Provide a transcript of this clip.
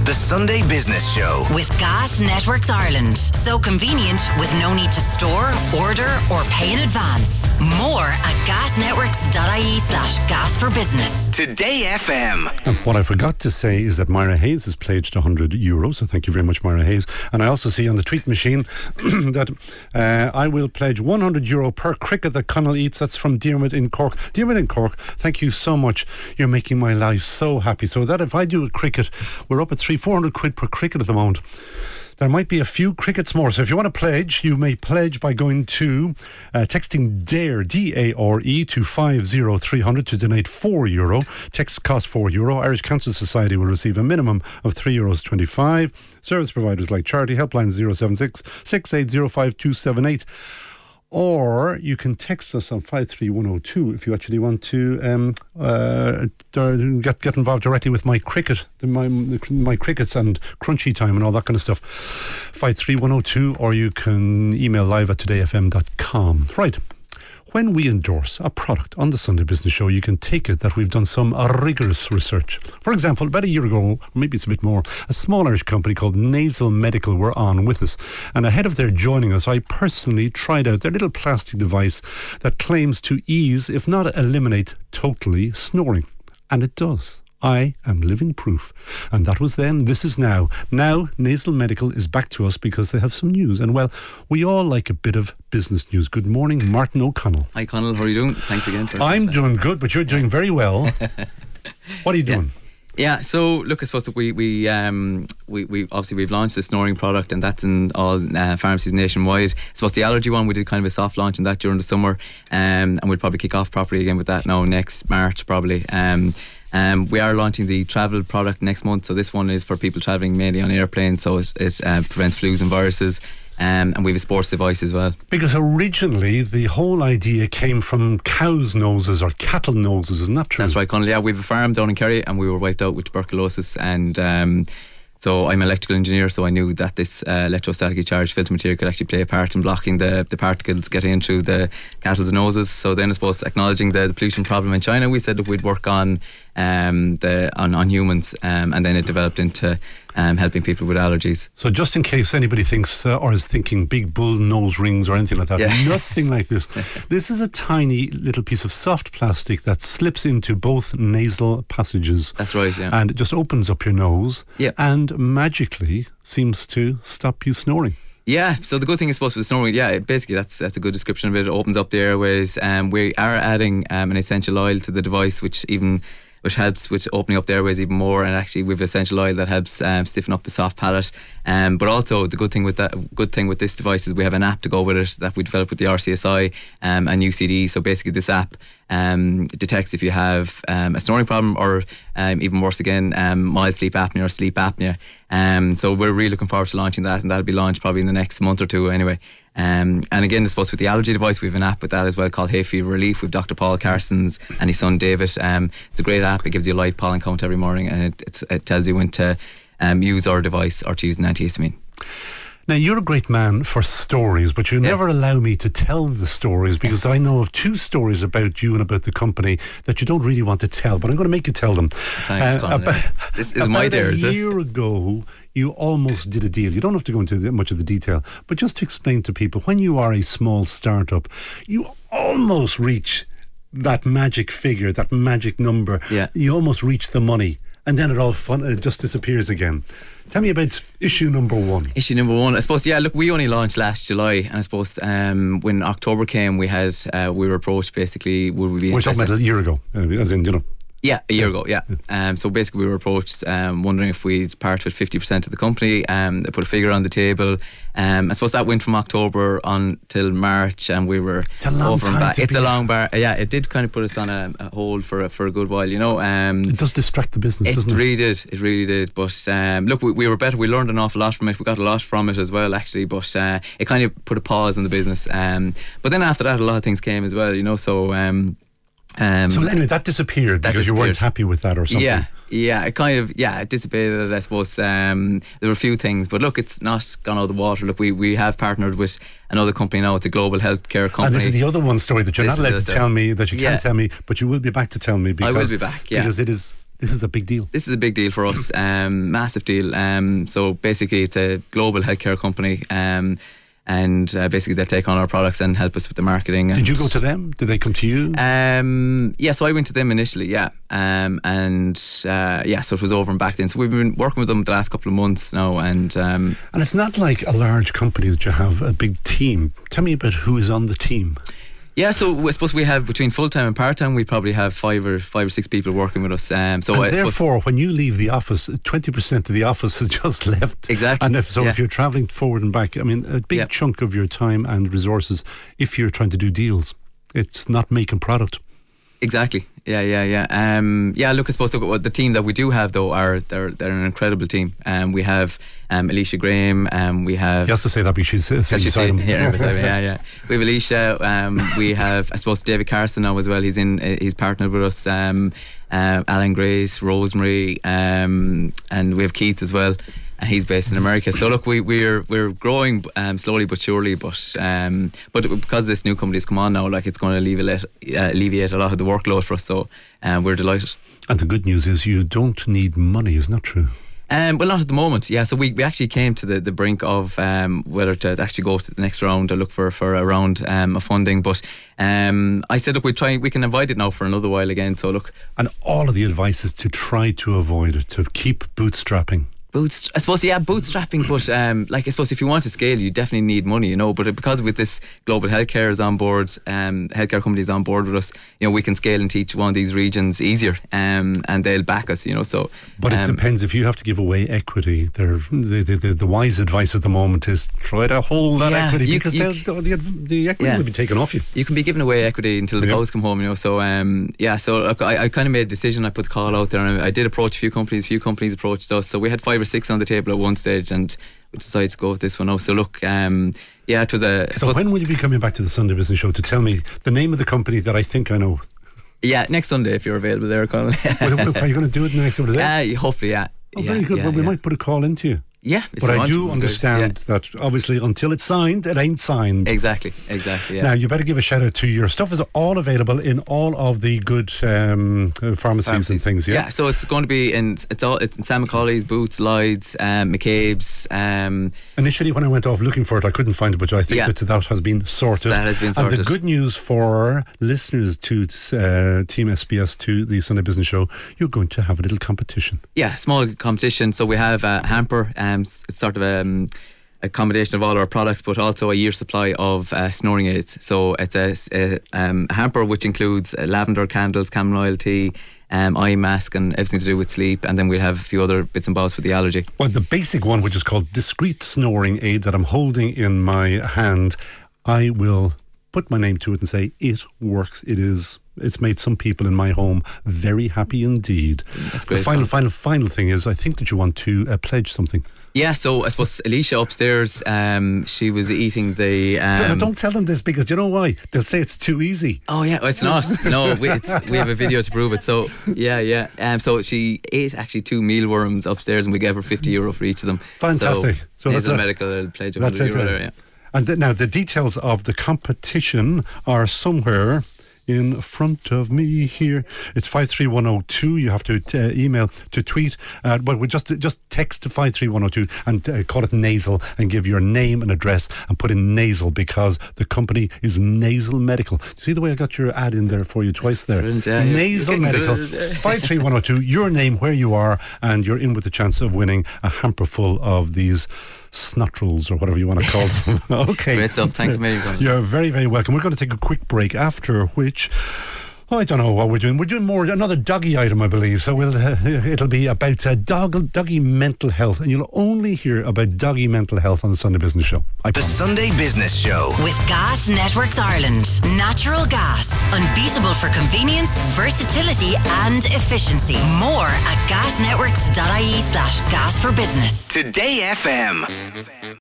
The Sunday Business Show. With Gas Networks Ireland. So convenient with no need to store, order or pay in advance. More at gasnetworks.ie/gas for business. Today FM. And what I forgot to say is that Myra Hayes has pledged €100, so thank you very much, Myra Hayes. And I also see on the tweet machine that I will pledge €100 per cricket that Connell eats. That's from Diarmuid in Cork. Diarmuid in Cork, thank you so much. You're making my life so happy. So that if I do a cricket, we're up at 300-400 quid per cricket at the moment. There might be a few crickets more. So if you want to pledge, you may pledge by going to texting DARE, D-A-R-E, to 50300 to donate €4. Text cost €4. Irish Cancer Society will receive a minimum of €3.25. Service providers like Charity Helpline 076 6805 278. Or you can text us on 53102 if you actually want to get involved directly with my cricket, my crickets and crunchy time and all that kind of stuff. 53102, or you can email live@todayfm.com. Right. When we endorse a product on the Sunday Business Show, you can take it that we've done some rigorous research. For example, about a year ago, or maybe it's a bit more, a small Irish company called Nasal Medical were on with us. And ahead of their joining us, I personally tried out their little plastic device that claims to ease, if not eliminate, totally snoring. And it does. I am living proof. And that was then, this is now. Now, Nasal Medical is back to us because they have some news. And well, we all like a bit of business news. Good morning, Martin O'Connell. Hi, Connell. How are you doing? Thanks again for I'm doing good, but you're doing very well. What are you doing? Yeah, so look, I suppose we obviously we've launched the snoring product, and that's in all pharmacies nationwide. I suppose the allergy one, we did kind of a soft launch in that during the summer, and we'll probably kick off properly again with that now next March probably. We are launching the travel product next month, so this one is for people travelling mainly on airplanes, so it prevents flus and viruses. And we have a sports device as well. Because originally the whole idea came from cows' noses or cattle noses, isn't that true? That's right, Connell. Yeah, we have a farm down in Kerry and we were wiped out with tuberculosis, and so I'm an electrical engineer, so I knew that this electrostatically charged filter material could actually play a part in blocking the particles getting in through the cattle's noses. So then I suppose acknowledging the pollution problem in China, we said that we'd work on humans, and then it developed into helping people with allergies. So just in case anybody thinks or is thinking big bull nose rings or anything like that, nothing like this. This is a tiny little piece of soft plastic that slips into both nasal passages. That's right, yeah. And it just opens up your nose, and magically seems to stop you snoring. Yeah, so the good thing is supposed to be snoring. Yeah, basically that's a good description of it. It opens up the airways. We are adding an essential oil to the device, which helps with opening up the airways even more, and actually we've essential oil that helps stiffen up the soft palate. But also the good thing with this device is we have an app to go with it that we developed with the RCSI and UCD. So basically this app detects if you have a snoring problem, or even worse again, mild sleep apnea or sleep apnea. So we're really looking forward to launching that, and that'll be launched probably in the next month or two anyway. And again, I suppose with the allergy device, we have an app with that as well called Hay Fever Relief with Dr. Paul Carson's and his son David. It's a great app. It gives you a live pollen count every morning, and it tells you when to use our device or to use an antihistamine. Now, you're a great man for stories, but you never allow me to tell the stories, because I know of two stories about you and about the company that you don't really want to tell, but I'm going to make you tell them. Thanks, Colin. This is my dare, is it? A year ago, you almost did a deal. You don't have to go into much of the detail, but just to explain to people, when you are a small startup, you almost reach that magic figure, that magic number. Yeah. You almost reach the money, and then it just disappears again. Tell me about issue number one. Issue number one, I suppose, look, we only launched last July, and I suppose when October came, we were approached basically, would we be interested? We're talking about a year ago, as in, Yeah, a year ago, yeah. So basically we were approached wondering if we'd part with 50% of the company. They put a figure on the table. I suppose that went from October on till March, and we were it's a long time back. It's a long bar. Yeah, it did kind of put us on a hold for a good while, It does distract the business, doesn't it? It really did. But look, we were better. We learned an awful lot from it. We got a lot from it as well, actually. But it kind of put a pause on the business. But then after that, a lot of things came as well, so anyway, that disappeared because you weren't happy with that or something. Yeah, it dissipated, I suppose. There were a few things, but look, it's not gone out of the water. Look, we have partnered with another company now. It's a global healthcare company. And this is the other one story that you're not allowed to tell me, that you can't tell me, but you will be back to tell me. Because, I will be back, because it is This is a big deal. This is a big deal for us, massive deal. So basically, it's a global healthcare company, and basically they take on our products and help us with the marketing. Did you go to them? Did they come to you? Yeah, so I went to them initially, yeah. So it was over and back then. So we've been working with them the last couple of months now. And it's not like a large company that you have a big team. Tell me about who is on the team. Yeah, so I suppose we have between full-time and part-time, we probably have five or six people working with us. Therefore, when you leave the office, 20% of the office has just left. Exactly. And if you're travelling forward and back, I mean, a big chunk of your time and resources, if you're trying to do deals, it's not making product. Exactly. Yeah. Look, I suppose the team that we do have though they're an incredible team. We have Alicia Graham. We have. You have to say that because she's sitting here beside me. Yeah. We have Alicia. We have, I suppose, David Carson now as well. He's partnered with us. Alan Grace, Rosemary, and we have Keith as well. He's based in America. So look, we're growing slowly but surely. But because this new company has come on now, like it's going to alleviate a lot of the workload for us. So we're delighted. And the good news is you don't need money, isn't that true? Well, not at the moment. Yeah, so we actually came to the brink of whether to actually go to the next round or look for a round of funding. But I said, look, we can avoid it now for another while again. So look, and all of the advice is to try to avoid it, to keep bootstrapping. I suppose, yeah, bootstrapping, but I suppose if you want to scale, you definitely need money, But because with this global healthcare is on board, healthcare companies on board with us, we can scale into each one of these regions easier, and they'll back us, So, but it depends. If you have to give away equity, the wise advice at the moment is try to hold that equity because the equity will be taken off you. You can be giving away equity until the cows come home, So, So look, I kind of made a decision. I put the call out there, and I did approach a few companies. A few companies approached us, so we had 5 or 6 on the table at one stage, and we decided to go with this one now. So look, it was a. So when will you be coming back to the Sunday Business Show to tell me the name of the company that I think I know? Yeah, next Sunday if you're available there, Colin. Are you going to do it in the next couple of days? Hopefully, yeah. Oh, very good. Well, we might put a call into you. Yeah, but I do understand that obviously until it's signed, it ain't signed. Exactly. Yeah. Now you better give a shout out to your stuff. Is all available in all of the good pharmacies and things. Yeah. So it's going to be in Sam McCauley's, Boots, Lloyd's, McCabe's. Initially, when I went off looking for it, I couldn't find it, but I think that has been sorted. That has been sorted. And the good news for listeners to Team SBS, to the Sunday Business Show, you're going to have a little competition. Yeah, small competition. So we have a hamper. It's sort of a combination of all our products, but also a year's supply of snoring aids. So it's a hamper which includes lavender candles, chamomile tea, eye mask, and everything to do with sleep. And then we'll have a few other bits and bobs for the allergy. Well, the basic one, which is called Discreet Snoring Aid, that I'm holding in my hand, I will put my name to it and say it works. It's made some people in my home very happy indeed. That's great. The final thing is, I think that you want to pledge something. Yeah, so I suppose Alicia upstairs, she was eating the... Don't tell them this, because you know why? They'll say it's too easy. Oh yeah, it's not. No, we have a video to prove it. So yeah. So she ate actually 2 mealworms upstairs, and we gave her €50 for each of them. Fantastic. So that's a medical pledge of €100 there, yeah. And now the details of the competition are somewhere in front of me here. It's 53102. You have to email, to tweet, we just text to 53102 and call it Nasal and give your name and address and put in Nasal, because the company is Nasal Medical. See the way I got your ad in there for you twice there? Nasal Medical. 53102, your name, where you are, and you're in with the chance of winning a hamper full of these snotrels or whatever you want to call them. Okay. Great stuff. Thanks a million. You're very, very welcome. We're going to take a quick break, after which I don't know what we're doing. We're doing another doggy item, I believe. So it'll be about doggy mental health, and you'll only hear about doggy mental health on the Sunday Business Show. The Sunday Business Show with Gas Networks Ireland. Natural gas, unbeatable for convenience, versatility, and efficiency. More at gasnetworks.ie/gas for business. Today FM.